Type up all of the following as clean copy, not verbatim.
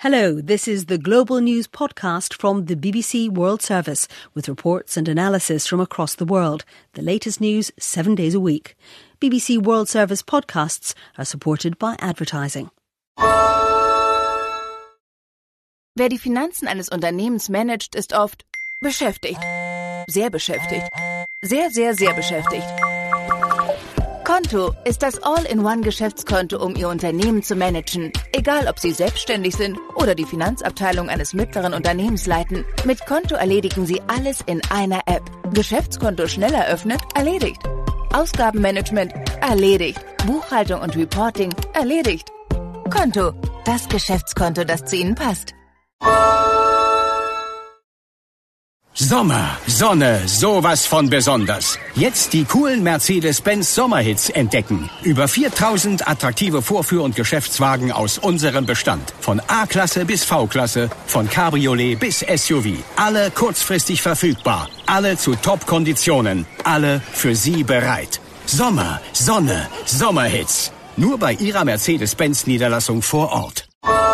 Hello, this is the Global News podcast from the BBC World Service with reports and analysis from across the world. The latest news 7 days a week. BBC World Service podcasts are supported by advertising. Wer die Finanzen eines Unternehmens managt, ist oft beschäftigt. Sehr beschäftigt. Sehr, sehr, sehr beschäftigt. Konto ist das All-in-One-Geschäftskonto, um Ihr Unternehmen zu managen. Egal, ob Sie selbstständig sind oder die Finanzabteilung eines mittleren Unternehmens leiten. Mit Konto erledigen Sie alles in einer App. Geschäftskonto schnell eröffnet? Erledigt. Ausgabenmanagement? Erledigt. Buchhaltung und Reporting? Erledigt. Konto. Das Geschäftskonto, das zu Ihnen passt. Sommer, Sonne, sowas von besonders. Jetzt die coolen Mercedes-Benz Sommerhits entdecken. Über 4000 attraktive Vorführ- und Geschäftswagen aus unserem Bestand. Von A-Klasse bis V-Klasse, von Cabriolet bis SUV. Alle kurzfristig verfügbar. Alle zu Top-Konditionen. Alle für Sie bereit. Sommer, Sonne, Sommerhits. Nur bei Ihrer Mercedes-Benz-Niederlassung vor Ort.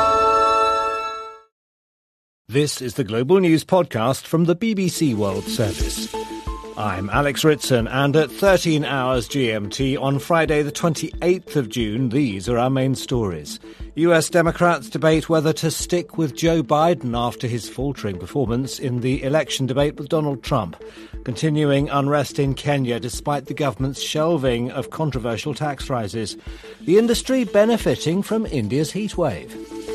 This is the Global News podcast from the BBC World Service. I'm Alex Ritson, and at 13 hours GMT on Friday the 28th of June, these are our main stories. US Democrats debate whether to stick with Joe Biden after his faltering performance in the election debate with Donald Trump. Continuing unrest in Kenya despite the government's shelving of controversial tax rises. The industry benefiting from India's heatwave.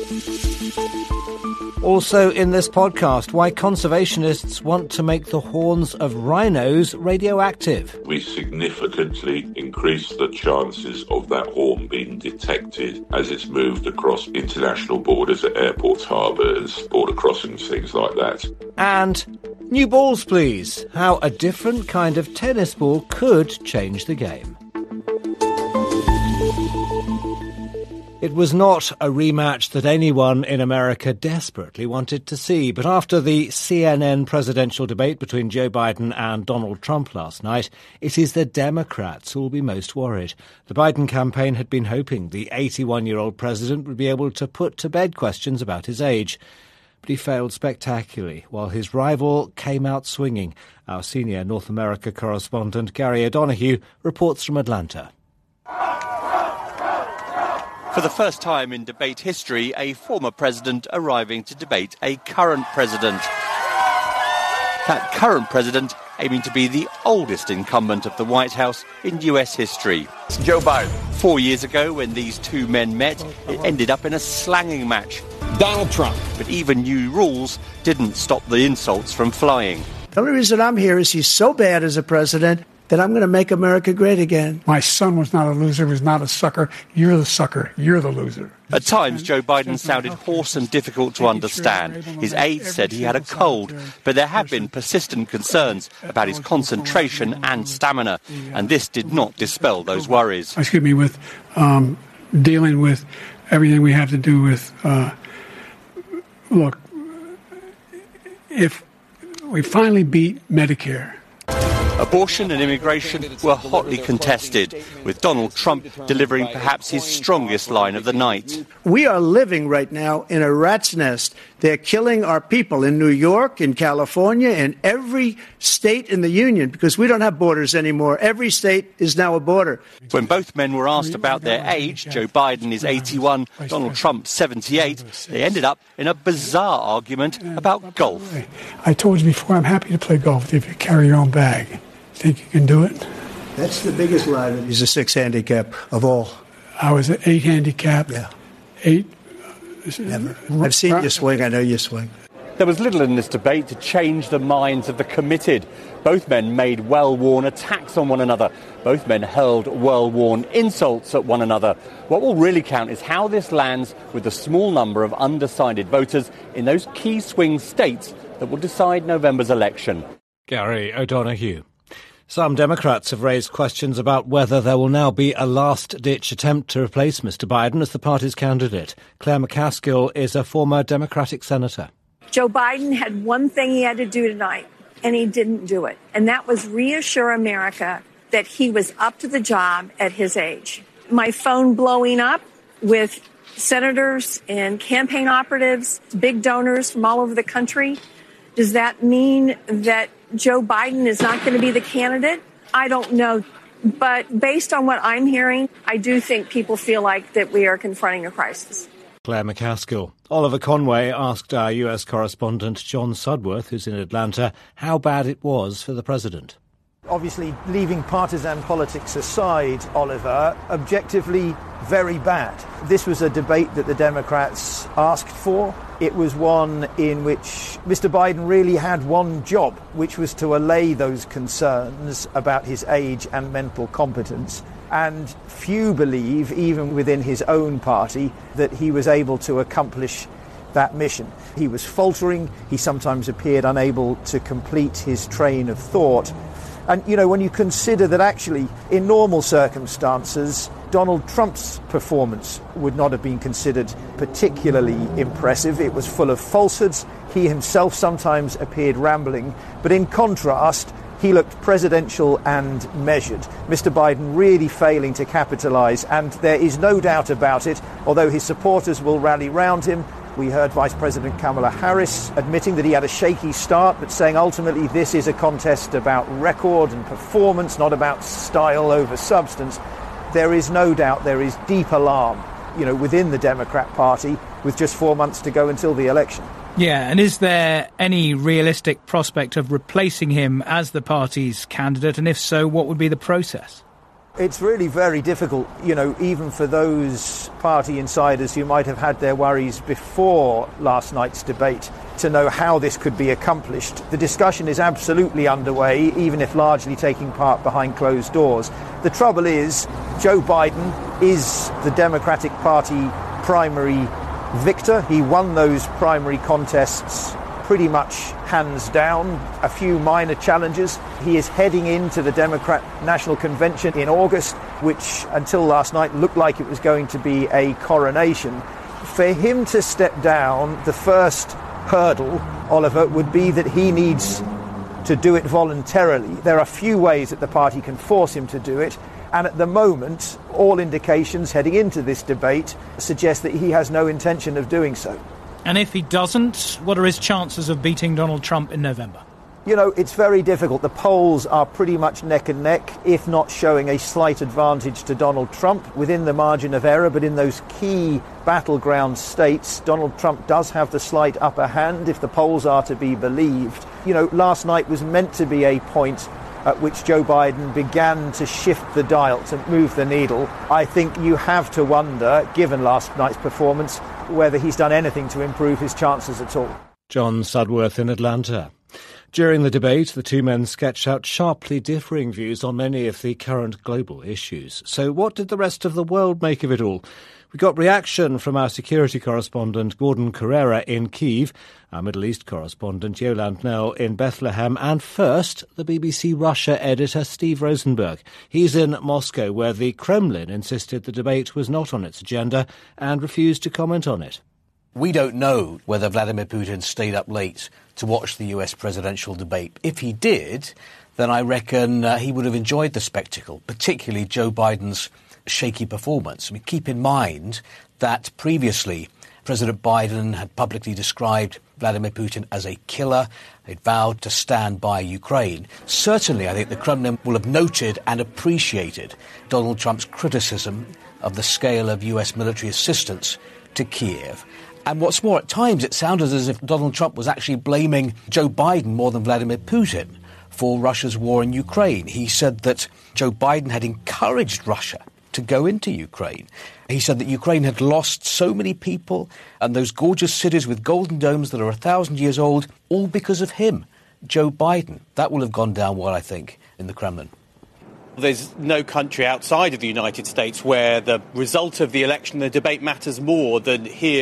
Also in this podcast, why conservationists want to make the horns of rhinos radioactive. We significantly increase the chances of that horn being detected as it's moved across international borders at airports, harbours, border crossings, things like that. And new balls, please. How a different kind of tennis ball could change the game. It was not a rematch that anyone in America desperately wanted to see, but after the CNN presidential debate between Joe Biden and Donald Trump last night, it is the Democrats who will be most worried. The Biden campaign had been hoping the 81-year-old president would be able to put to bed questions about his age, but he failed spectacularly, while his rival came out swinging. Our senior North America correspondent Gary O'Donoghue reports from Atlanta. For the first time in debate history, a former president arriving to debate a current president. That current president aiming to be the oldest incumbent of the White House in US history. It's Joe Biden. 4 years ago, when these two men met, it ended up in a slanging match. Donald Trump. But even new rules didn't stop the insults from flying. The only reason I'm here is he's so bad as a president that I'm going to make America great again. My son was not a loser, was not a sucker. You're the sucker. You're the loser. At times, Joe Biden sounded hoarse and difficult to understand. His aides said he had a cold, but there have been persistent concerns about his concentration and stamina, and this did not dispel those worries. With dealing with everything we have to do with, look, if we finally beat Medicare. Abortion and immigration were hotly contested, with Donald Trump delivering perhaps his strongest line of the night. We are living right now in a rat's nest. They're killing our people in New York, in California, in every state in the union, because we don't have borders anymore. Every state is now a border. When both men were asked about their age, Joe Biden is 81, Donald Trump 78, they ended up in a bizarre argument about golf. I told you before, I'm happy to play golf if you carry your own bag. Think you can do it? That's the biggest lie that he's a 6 handicap of all. I was an 8 handicap. Yeah. 8. Never. I've seen you swing. I know you swing. There was little in this debate to change the minds of the committed. Both men made well-worn attacks on one another. Both men hurled well-worn insults at one another. What will really count is how this lands with the small number of undecided voters in those key swing states that will decide November's election. Gary O'Donoghue. Some Democrats have raised questions about whether there will now be a last-ditch attempt to replace Mr. Biden as the party's candidate. Claire McCaskill is a former Democratic senator. Joe Biden had one thing he had to do tonight, and he didn't do it. And that was reassure America that he was up to the job at his age. My phone blowing up with senators and campaign operatives, big donors from all over the country. Does that mean that Joe Biden is not going to be the candidate? I don't know. But based on what I'm hearing, I do think people feel like that we are confronting a crisis. Claire McCaskill. Oliver Conway asked our US correspondent John Sudworth, who's in Atlanta, how bad it was for the president. Obviously, leaving partisan politics aside, Oliver, objectively very bad. This was a debate that the Democrats asked for. It was one in which Mr. Biden really had one job, which was to allay those concerns about his age and mental competence. And few believe, even within his own party, that he was able to accomplish that mission. He was faltering. He sometimes appeared unable to complete his train of thought. And, you know, when you consider that actually, in normal circumstances, Donald Trump's performance would not have been considered particularly impressive. It was full of falsehoods. He himself sometimes appeared rambling. But in contrast, he looked presidential and measured. Mr. Biden really failing to capitalise, and there is no doubt about it, although his supporters will rally round him. We heard Vice President Kamala Harris admitting that he had a shaky start, but saying ultimately this is a contest about record and performance, not about style over substance. There is no doubt there is deep alarm, within the Democrat Party with just 4 months to go until the election. Yeah, and is there any realistic prospect of replacing him as the party's candidate? And if so, what would be the process? It's really very difficult, even for those party insiders who might have had their worries before last night's debate, to know how this could be accomplished. The discussion is absolutely underway, even if largely taking part behind closed doors. The trouble is, Joe Biden is the Democratic Party primary victor. He won those primary contests pretty much hands down. A few minor challenges. He is heading into the Democrat National Convention in August, which until last night looked like it was going to be a coronation. For him to step down, the first hurdle, Oliver, would be that he needs to do it voluntarily. There are few ways that the party can force him to do it. And at the moment, all indications heading into this debate suggest that he has no intention of doing so. And if he doesn't, what are his chances of beating Donald Trump in November? It's very difficult. The polls are pretty much neck and neck, if not showing a slight advantage to Donald Trump within the margin of error. But in those key battleground states, Donald Trump does have the slight upper hand if the polls are to be believed. Last night was meant to be a point at which Joe Biden began to shift the dial, to move the needle. I think you have to wonder, given last night's performance, whether he's done anything to improve his chances at all. John Sudworth in Atlanta. During the debate, the two men sketched out sharply differing views on many of the current global issues. So what did the rest of the world make of it all? We got reaction from our security correspondent Gordon Carrera in Kyiv, our Middle East correspondent Yolande Knell in Bethlehem, and first, the BBC Russia editor Steve Rosenberg. He's in Moscow, where the Kremlin insisted the debate was not on its agenda and refused to comment on it. We don't know whether Vladimir Putin stayed up late to watch the US presidential debate. If he did, then I reckon he would have enjoyed the spectacle, particularly Joe Biden's shaky performance. I mean, keep in mind that previously President Biden had publicly described Vladimir Putin as a killer. They'd vowed to stand by Ukraine. Certainly, I think the Kremlin will have noted and appreciated Donald Trump's criticism of the scale of US military assistance to Kiev. And what's more, at times it sounded as if Donald Trump was actually blaming Joe Biden more than Vladimir Putin for Russia's war in Ukraine. He said that Joe Biden had encouraged Russia to go into Ukraine. He said that Ukraine had lost so many people and those gorgeous cities with golden domes that are 1,000 years old, all because of him, Joe Biden. That will have gone down well, I think, in the Kremlin. There's no country outside of the United States where the result of the election, the debate matters more than here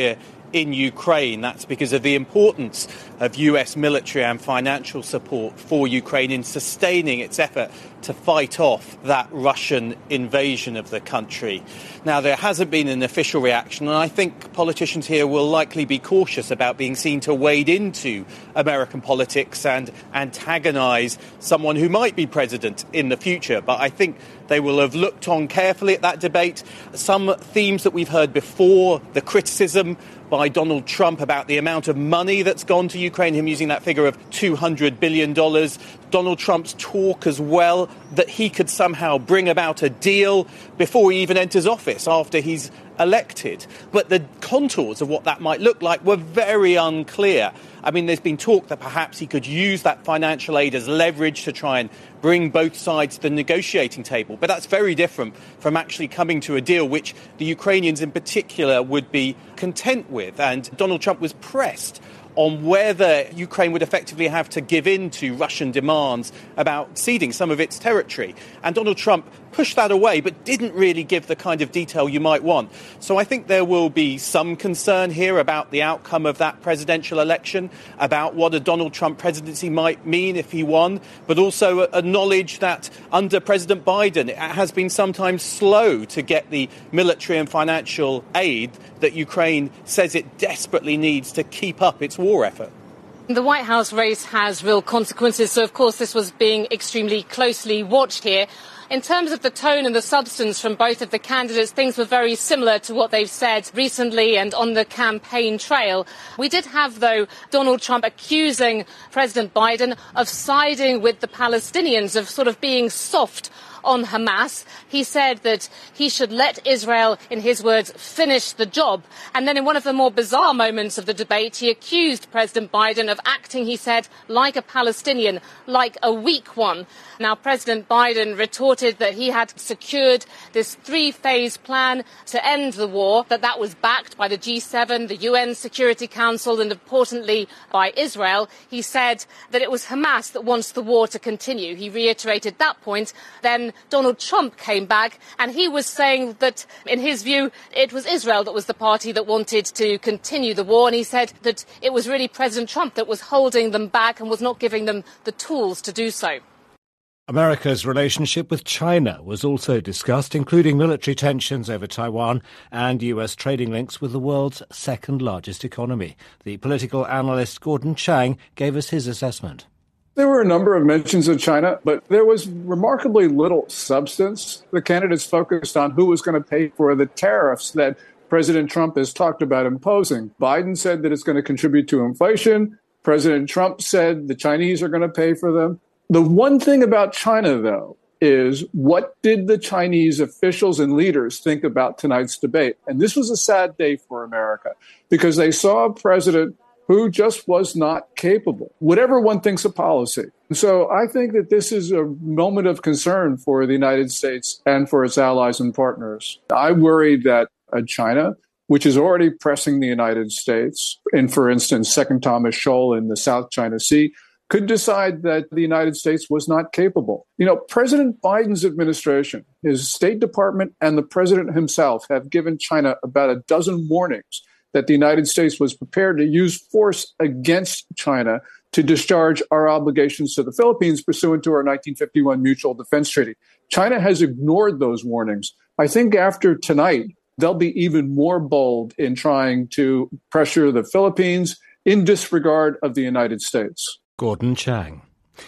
in Ukraine. That's because of the importance of US military and financial support for Ukraine in sustaining its effort to fight off that Russian invasion of the country. Now, there hasn't been an official reaction, and I think politicians here will likely be cautious about being seen to wade into American politics and antagonise someone who might be president in the future. But I think they will have looked on carefully at that debate. Some themes that we've heard before, the criticism by Donald Trump about the amount of money that's gone to Ukraine, him using that figure of $200 billion. Donald Trump's talk as well that he could somehow bring about a deal before he even enters office, after he's elected. But the contours of what that might look like were very unclear. I mean, there's been talk that perhaps he could use that financial aid as leverage to try and bring both sides to the negotiating table. But that's very different from actually coming to a deal which the Ukrainians in particular would be content with. And Donald Trump was pressed on whether Ukraine would effectively have to give in to Russian demands about ceding some of its territory. And Donald Trump pushed that away, but didn't really give the kind of detail you might want. So I think there will be some concern here about the outcome of that presidential election, about what a Donald Trump presidency might mean if he won, but also acknowledge that under President Biden, it has been sometimes slow to get the military and financial aid that Ukraine says it desperately needs to keep up its war effort. The White House race has real consequences, so of course this was being extremely closely watched here. In terms of the tone and the substance from both of the candidates, things were very similar to what they've said recently and on the campaign trail. We did have, though, Donald Trump accusing President Biden of siding with the Palestinians, of sort of being soft on Hamas. He said that he should let Israel, in his words, finish the job. And then in one of the more bizarre moments of the debate, he accused President Biden of acting, he said, like a Palestinian, like a weak one. Now, President Biden retorted that he had secured this three-phase plan to end the war, that was backed by the G7, the UN Security Council, and importantly by Israel. He said that it was Hamas that wants the war to continue. He reiterated that point. Then Donald Trump came back and he was saying that, in his view, it was Israel that was the party that wanted to continue the war. And he said that it was really President Trump that was holding them back and was not giving them the tools to do so. America's relationship with China was also discussed, including military tensions over Taiwan and US trading links with the world's second largest economy. The political analyst Gordon Chang gave us his assessment. There were a number of mentions of China, but there was remarkably little substance. The candidates focused on who was going to pay for the tariffs that President Trump has talked about imposing. Biden said that it's going to contribute to inflation. President Trump said the Chinese are going to pay for them. The one thing about China, though, is what did the Chinese officials and leaders think about tonight's debate? And this was a sad day for America because they saw a president who just was not capable, whatever one thinks of policy. So I think that this is a moment of concern for the United States and for its allies and partners. I worry that China, which is already pressing the United States, in, for instance, Second Thomas Shoal in the South China Sea, could decide that the United States was not capable. You know, President Biden's administration, his State Department, and the president himself have given China about a dozen warnings that the United States was prepared to use force against China to discharge our obligations to the Philippines pursuant to our 1951 Mutual Defense Treaty. China has ignored those warnings. I think after tonight, they'll be even more bold in trying to pressure the Philippines in disregard of the United States. Gordon Chang.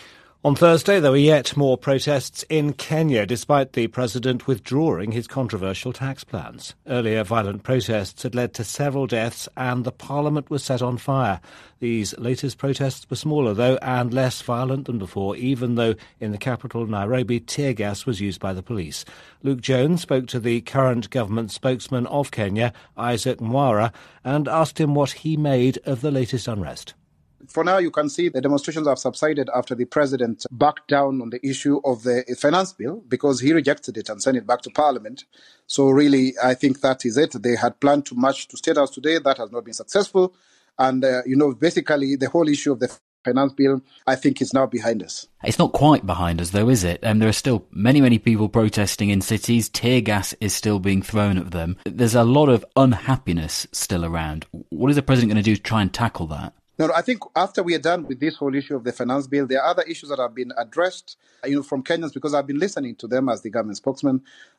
On Thursday, there were yet more protests in Kenya, despite the president withdrawing his controversial tax plans. Earlier, violent protests had led to several deaths and the parliament was set on fire. These latest protests were smaller, though, and less violent than before, even though in the capital, Nairobi, tear gas was used by the police. Luke Jones spoke to the current government spokesman of Kenya, Isaac Mwara, and asked him what he made of the latest unrest. For now, you can see the demonstrations have subsided after the president backed down on the issue of the finance bill because he rejected it and sent it back to parliament. So really, I think that is it. They had planned to march to State House today. That has not been successful. And, basically the whole issue of the finance bill, I think it's now behind us. It's not quite behind us, though, is it? There are still many people protesting in cities. Tear gas is still being thrown at them. There's a lot of unhappiness still around. What is the president going to do to try and tackle that? No, I think after we are done with this whole issue of the finance bill, there are other issues that have been addressed, from Kenyans, because I've been listening to them as the government spokesman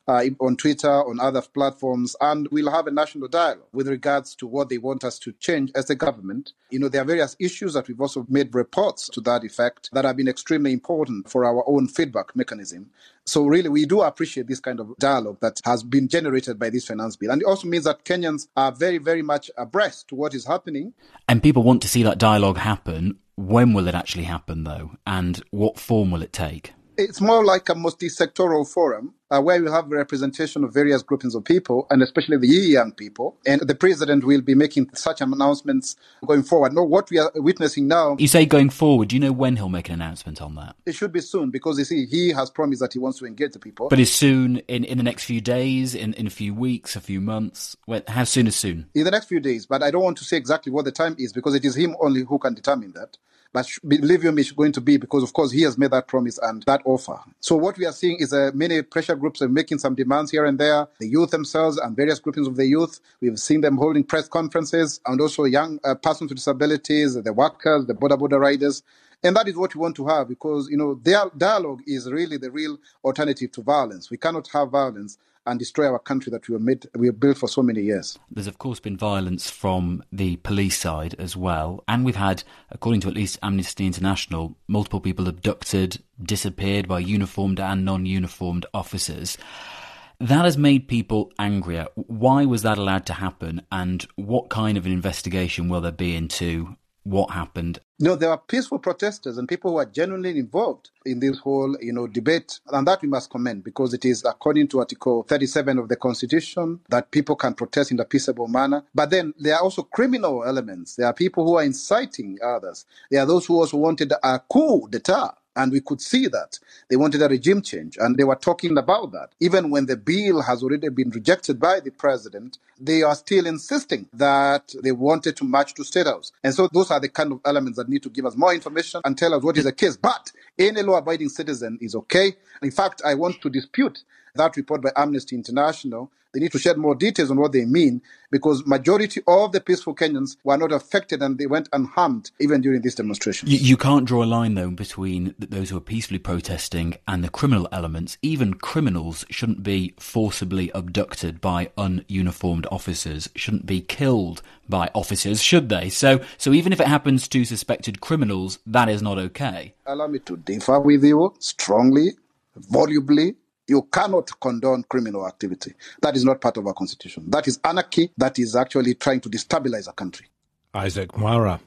on Twitter, on other platforms, and we'll have a national dialogue with regards to what they want us to change as a government. There are various issues that we've also made reports to that effect that have been extremely important for our own feedback mechanism. So really, we do appreciate this kind of dialogue that has been generated by this finance bill. And it also means that Kenyans are very, very much abreast to what is happening. And people want to see that dialogue happen. When will it actually happen, though? And what form will it take? It's more like a multi-sectoral forum where we have representation of various groupings of people, and especially the young people. And the president will be making such announcements going forward. No, what we are witnessing now... You say going forward. Do you know when he'll make an announcement on that? It should be soon, because, you see, he has promised that he wants to engage the people. But is soon in the next few days, in a few weeks, a few months? How soon is soon? In the next few days, but I don't want to say exactly what the time is, because it is him only who can determine that. But believe me, it's going to be, because, of course, he has made that promise and that offer. So what we are seeing is many pressure groups are making some demands here and there. The youth themselves and various groupings of the youth, we've seen them holding press conferences, and also young persons with disabilities, the workers, the border riders. And that is what we want to have, because, their dialogue is really the real alternative to violence. We cannot have violence and destroy our country that we have built for so many years. There's, of course, been violence from the police side as well. And we've had, according to at least Amnesty International, multiple people abducted, disappeared by uniformed and non-uniformed officers. That has made people angrier. Why was that allowed to happen? And what kind of an investigation will there be into what happened? No, there are peaceful protesters and people who are genuinely involved in this whole, debate. And that we must commend, because it is according to Article 37 of the Constitution that people can protest in a peaceable manner. But then there are also criminal elements. There are people who are inciting others. There are those who also wanted a coup d'etat. And we could see that. They wanted a regime change, and they were talking about that. Even when the bill has already been rejected by the president, they are still insisting that they wanted to march to State House. And so those are the kind of elements that need to give us more information and tell us what is the case. But any law-abiding citizen is okay. In fact, I want to dispute that report by Amnesty International. They need to shed more details on what they mean, because majority of the peaceful Kenyans were not affected and they went unharmed even during this demonstration. You can't draw a line, though, between those who are peacefully protesting and the criminal elements. Even criminals shouldn't be forcibly abducted by ununiformed officers, shouldn't be killed by officers, should they? So even if it happens to suspected criminals, that is not okay. Allow me to differ with you strongly, volubly. You cannot condone criminal activity. That is not part of our constitution. That is anarchy. That is actually trying to destabilize a country. Isaac Mwara.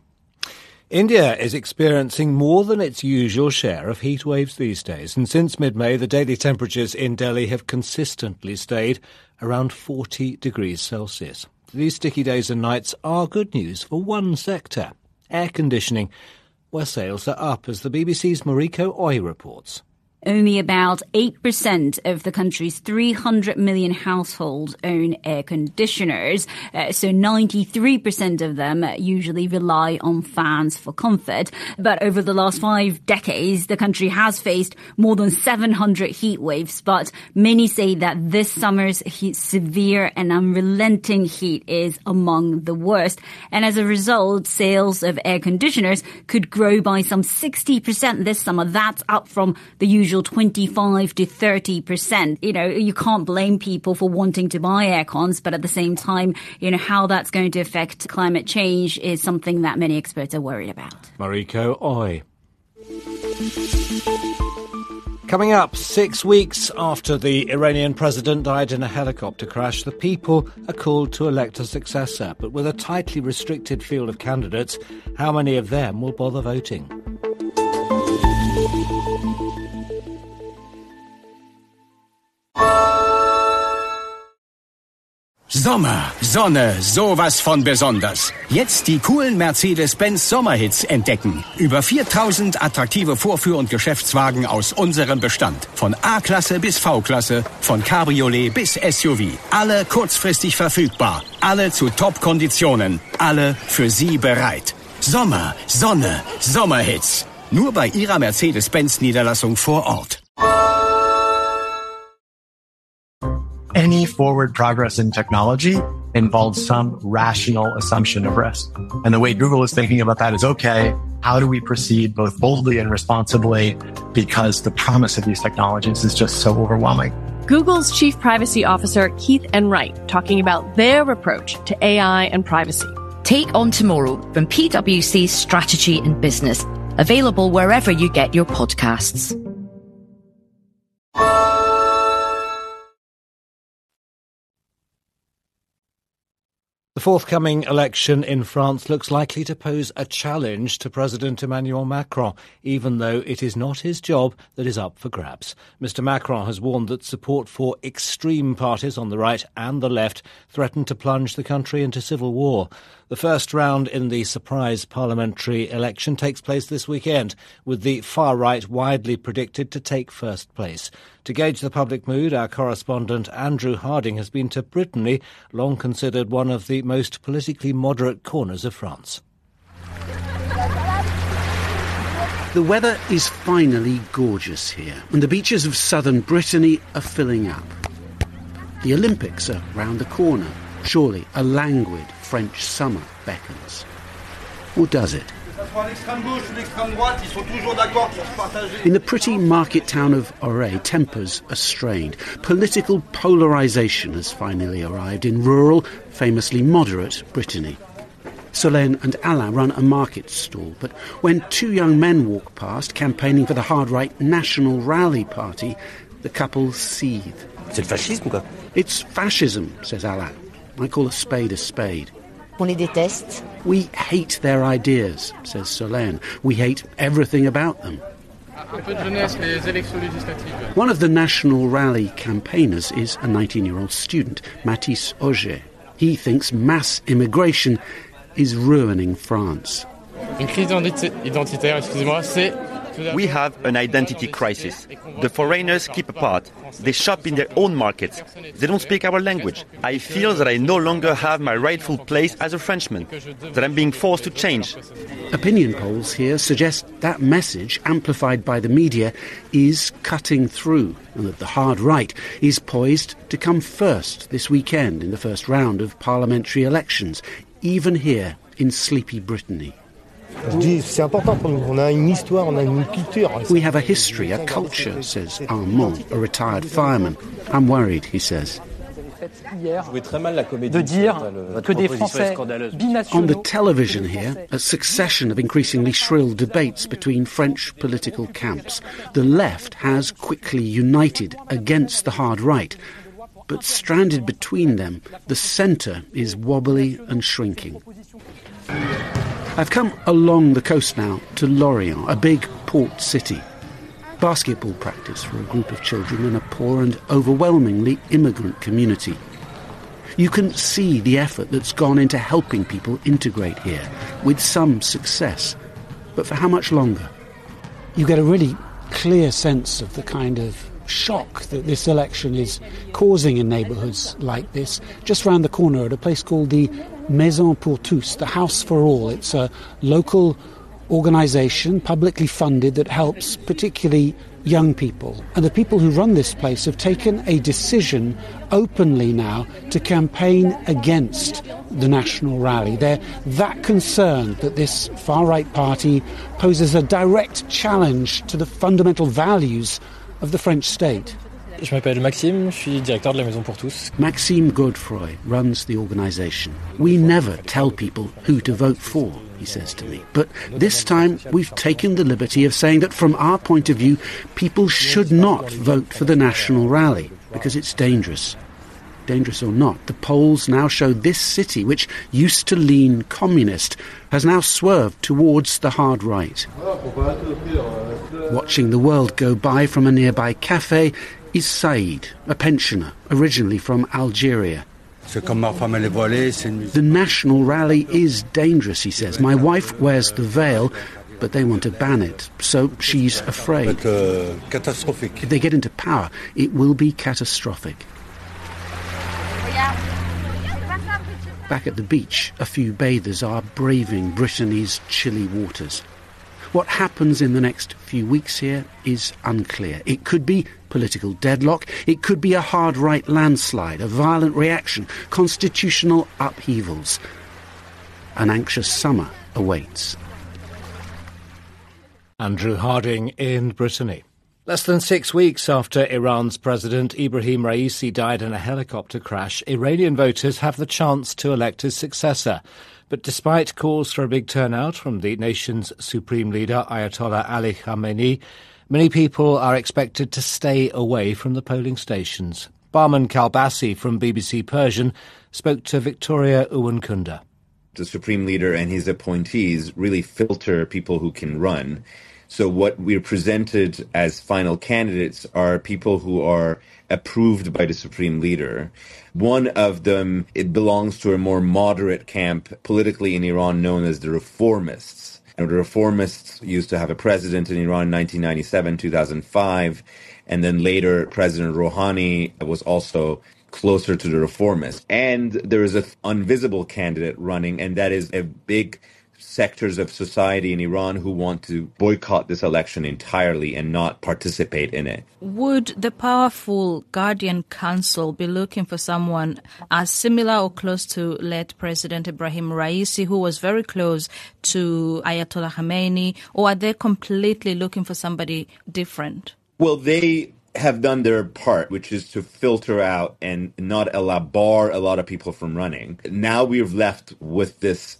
India is experiencing more than its usual share of heat waves these days, and since mid-May the daily temperatures in Delhi have consistently stayed around 40 degrees Celsius. These sticky days and nights are good news for one sector, air conditioning, where sales are up, as the BBC's Mariko Oy reports. Only about 8% of the country's 300 million households own air conditioners, so 93% of them usually rely on fans for comfort. But over the last 5 decades, the country has faced more than 700 heat waves, but many say that this summer's severe and unrelenting heat is among the worst. And as a result, sales of air conditioners could grow by some 60% this summer. That's up from the usual 25 to 30%. You can't blame people for wanting to buy air cons, but at the same time, how that's going to affect climate change is something that many experts are worried about. Mariko Oy. Coming up, 6 weeks after the Iranian president died in a helicopter crash, the people are called to elect a successor. But with a tightly restricted field of candidates, how many of them will bother voting? Sommer, Sonne, sowas von besonders. Jetzt die coolen Mercedes-Benz Sommerhits entdecken. Über 4000 attraktive Vorführ- und Geschäftswagen aus unserem Bestand. Von A-Klasse bis V-Klasse, von Cabriolet bis SUV. Alle kurzfristig verfügbar. Alle zu Top-Konditionen. Alle für Sie bereit. Sommer, Sonne, Sommerhits. Nur bei Ihrer Mercedes-Benz-Niederlassung vor Ort. Any forward progress in technology involves some rational assumption of risk. And the way Google is thinking about that is, okay, how do we proceed both boldly and responsibly, because the promise of these technologies is just so overwhelming. Google's Chief Privacy Officer, Keith Enright, talking about their approach to AI and privacy. Take On Tomorrow from PwC's Strategy and Business, available wherever you get your podcasts. The forthcoming election in France looks likely to pose a challenge to President Emmanuel Macron, even though it is not his job that is up for grabs. Mr. Macron has warned that support for extreme parties on the right and the left threaten to plunge the country into civil war. The first round in the surprise parliamentary election takes place this weekend, with the far right widely predicted to take first place. To gauge the public mood, our correspondent Andrew Harding has been to Brittany, long considered one of the most politically moderate corners of France. The weather is finally gorgeous here, and the beaches of southern Brittany are filling up. The Olympics are round the corner. Surely a languid French summer beckons. Or does it? In the pretty market town of Auray, tempers are strained. Political polarisation has finally arrived in rural, famously moderate Brittany. Solène and Alain run a market stall, but when two young men walk past, campaigning for the hard-right National Rally Party, the couple seethe. It's fascism, says Alain. I call a spade a spade. On les déteste. We hate their ideas, says Solène. We hate everything about them. One of the National Rally campaigners is a 19-year-old student, Mathis Auger. He thinks mass immigration is ruining France. We have an identity crisis. The foreigners keep apart. They shop in their own markets. They don't speak our language. I feel that I no longer have my rightful place as a Frenchman, that I'm being forced to change. Opinion polls here suggest that message, amplified by the media, is cutting through, and that the hard right is poised to come first this weekend in the first round of parliamentary elections, even here in sleepy Brittany. We have a history, a culture, says Armand, a retired fireman. I'm worried, he says. On the television here, a succession of increasingly shrill debates between French political camps. The left has quickly united against the hard right, but stranded between them, the centre is wobbly and shrinking. I've come along the coast now to Lorient, a big port city. Basketball practice for a group of children in a poor and overwhelmingly immigrant community. You can see the effort that's gone into helping people integrate here, with some success. But for how much longer? You get a really clear sense of the kind of shock that this election is causing in neighbourhoods like this. Just round the corner at a place called the Maison pour tous, the House for All. It's a local organisation, publicly funded, that helps particularly young people. And the people who run this place have taken a decision openly now to campaign against the National Rally. They're that concerned that this far-right party poses a direct challenge to the fundamental values of the French state. Je m'appelle Maxime, je suis directeur de la Maison pour tous. Maxime Godefroy runs the organisation. We never tell people who to vote for, he says to me. But this time we've taken the liberty of saying that from our point of view, people should not vote for the National Rally, because it's dangerous. Dangerous or not, the polls now show this city, which used to lean communist, has now swerved towards the hard right. Watching the world go by from a nearby cafe is Saïd, a pensioner, originally from Algeria. The National Rally is dangerous, he says. My wife wears the veil, but they want to ban it, so she's afraid. If they get into power, it will be catastrophic. back at the beach, a few bathers are braving Brittany's chilly waters. What happens in the next few weeks here is unclear. It could be political deadlock, it could be a hard right landslide, a violent reaction, constitutional upheavals. An anxious summer awaits. Andrew Harding in Brittany. Less than 6 weeks after Iran's President Ibrahim Raisi died in a helicopter crash, Iranian voters have the chance to elect his successor. But despite calls for a big turnout from the nation's supreme leader, Ayatollah Ali Khamenei, many people are expected to stay away from the polling stations. Barman Kalbasi from BBC Persian spoke to Victoria Uwankunda. The supreme leader and his appointees really filter people who can run. So what we're presented as final candidates are people who are approved by the supreme leader. One of them, it belongs to a more moderate camp politically in Iran known as the Reformists. The Reformists used to have a president in Iran in 1997, 2005, and then later President Rouhani was also closer to the Reformists. And there is an invisible candidate running, and that is a big sectors of society in Iran who want to boycott this election entirely and not participate in it. Would the powerful Guardian Council be looking for someone as similar or close to late President Ibrahim Raisi, who was very close to Ayatollah Khamenei, or are they completely looking for somebody different? Well, they have done their part, which is to filter out and not bar a lot of people from running. Now we've left with this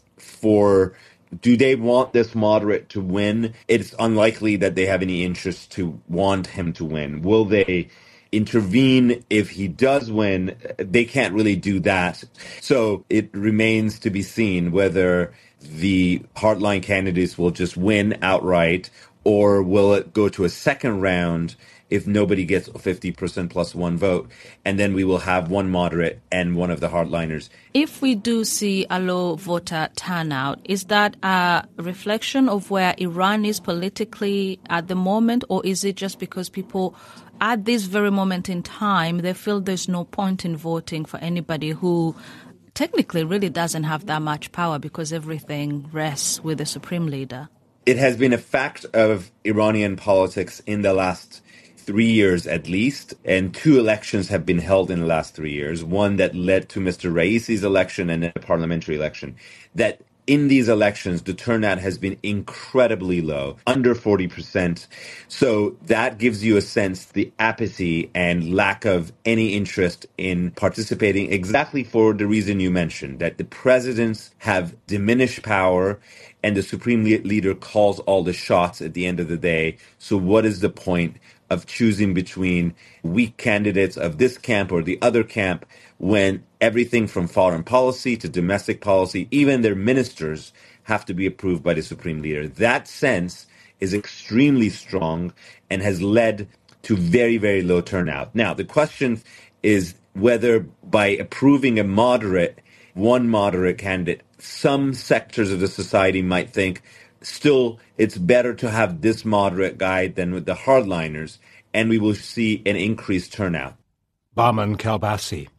do they want this moderate to win? It's unlikely that they have any interest to want him to win. Will they intervene if he does win? They can't really do that. So it remains to be seen whether the hardline candidates will just win outright, or will it go to a second round if nobody gets 50% plus one vote, and then we will have one moderate and one of the hardliners. If we do see a low voter turnout, is that a reflection of where Iran is politically at the moment, or is it just because people at this very moment in time, they feel there's no point in voting for anybody who technically really doesn't have that much power because everything rests with the supreme leader? It has been a fact of Iranian politics in the last 3 years at least, and 2 elections have been held in the last 3 years, one that led to Mr. Raisi's election and a parliamentary election, that in these elections, the turnout has been incredibly low, under 40%. So that gives you a sense the apathy and lack of any interest in participating, exactly for the reason you mentioned, that the presidents have diminished power and the supreme leader calls all the shots at the end of the day. So what is the point of choosing between weak candidates of this camp or the other camp when everything from foreign policy to domestic policy, even their ministers, have to be approved by the supreme leader? That sense is extremely strong and has led to very, very low turnout. Now, the question is whether by approving one moderate candidate, some sectors of the society might think, still, it's better to have this moderate guy than with the hardliners, and we will see an increased turnout. Barman Kalbasi.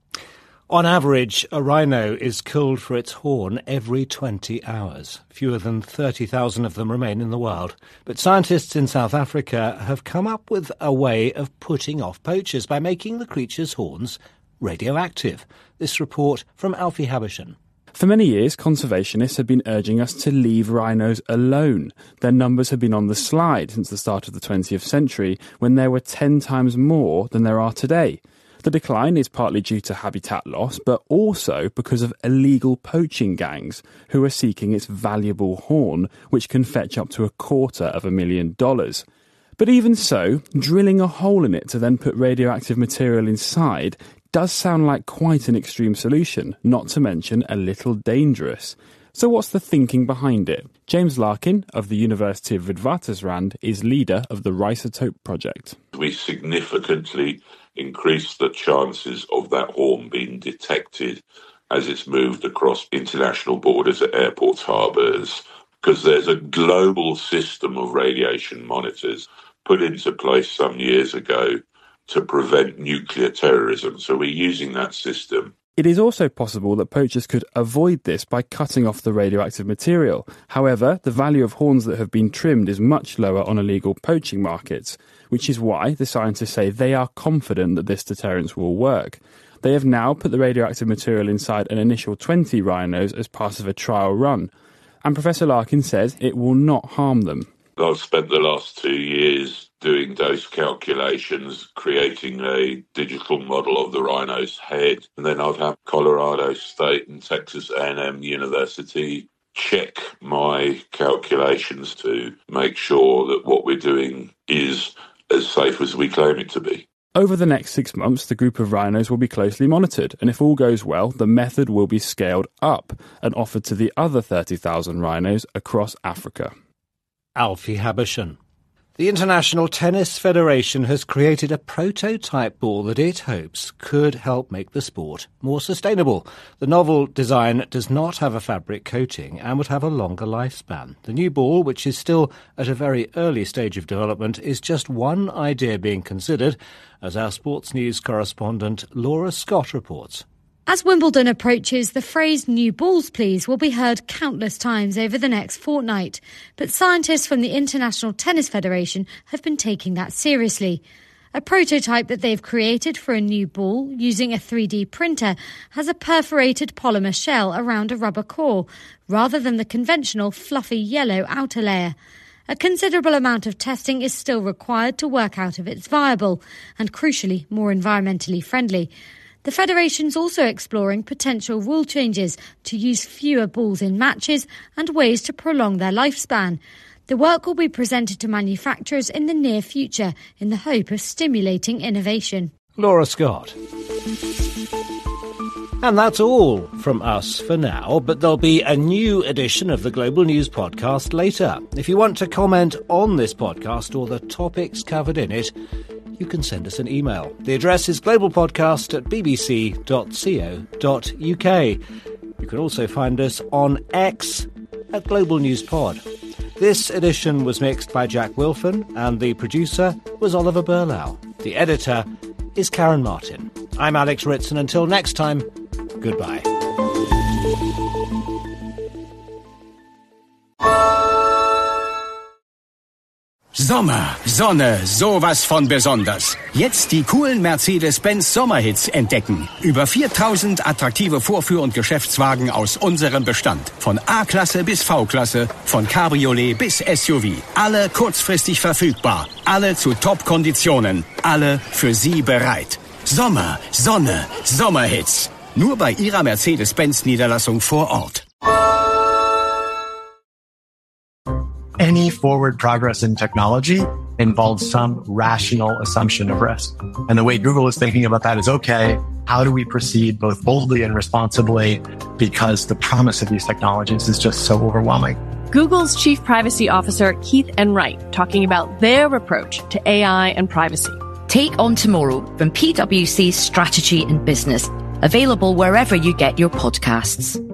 On average, a rhino is killed for its horn every 20 hours. Fewer than 30,000 of them remain in the wild. But scientists in South Africa have come up with a way of putting off poachers by making the creature's horns radioactive. This report from Alfie Habishan. For many years, conservationists have been urging us to leave rhinos alone. Their numbers have been on the slide since the start of the 20th century, when there were 10 times more than there are today. The decline is partly due to habitat loss, but also because of illegal poaching gangs who are seeking its valuable horn, which can fetch up to $250,000. But even so, drilling a hole in it to then put radioactive material inside does sound like quite an extreme solution, not to mention a little dangerous. So what's the thinking behind it? James Larkin of the University of Witwatersrand is leader of the Rhizotope project. We significantly increase the chances of that horn being detected as it's moved across international borders at airports, harbours, because there's a global system of radiation monitors put into place some years ago to prevent nuclear terrorism. So we're using that system. It is also possible that poachers could avoid this by cutting off the radioactive material. However, the value of horns that have been trimmed is much lower on illegal poaching markets, which is why the scientists say they are confident that this deterrence will work. They have now put the radioactive material inside an initial 20 rhinos as part of a trial run. And Professor Larkin says it will not harm them. I've spent the last 2 years doing dose calculations, creating a digital model of the rhino's head, and then I've had Colorado State and Texas A&M University check my calculations to make sure that what we're doing is as safe as we claim it to be. Over the next 6 months, the group of rhinos will be closely monitored, and if all goes well, the method will be scaled up and offered to the other 30,000 rhinos across Africa. Alfie Habershon. The International Tennis Federation has created a prototype ball that it hopes could help make the sport more sustainable. The novel design does not have a fabric coating and would have a longer lifespan. The new ball, which is still at a very early stage of development, is just one idea being considered, as our sports news correspondent Laura Scott reports. As Wimbledon approaches, the phrase "new balls please" will be heard countless times over the next fortnight. But scientists from the International Tennis Federation have been taking that seriously. A prototype that they've created for a new ball using a 3D printer has a perforated polymer shell around a rubber core, rather than the conventional fluffy yellow outer layer. A considerable amount of testing is still required to work out if it's viable and, crucially, more environmentally friendly. The Federation's also exploring potential rule changes to use fewer balls in matches and ways to prolong their lifespan. The work will be presented to manufacturers in the near future in the hope of stimulating innovation. Laura Scott. And that's all from us for now, but there'll be a new edition of the Global News Podcast later. If you want to comment on this podcast or the topics covered in it, you can send us an email. The address is globalpodcast@bbc.co.uk. You can also find us on X at Global News Pod. This edition was mixed by Jack Wilson and the producer was Oliver Burlau. The editor is Karen Martin. I'm Alex Ritz, and until next time, goodbye. Sommer, Sonne, sowas von besonders. Jetzt die coolen Mercedes-Benz Sommerhits entdecken. Über 4000 attraktive Vorführ- und Geschäftswagen aus unserem Bestand. Von A-Klasse bis V-Klasse, von Cabriolet bis SUV. Alle kurzfristig verfügbar. Alle zu Top-Konditionen. Alle für Sie bereit. Sommer, Sonne, Sommerhits. Nur bei Ihrer Mercedes-Benz-Niederlassung vor Ort. Any forward progress in technology involves some rational assumption of risk. And the way Google is thinking about that is, okay, how do we proceed both boldly and responsibly, because the promise of these technologies is just so overwhelming. Google's Chief Privacy Officer, Keith Enright, talking about their approach to AI and privacy. Take On Tomorrow from PwC Strategy and Business, available wherever you get your podcasts.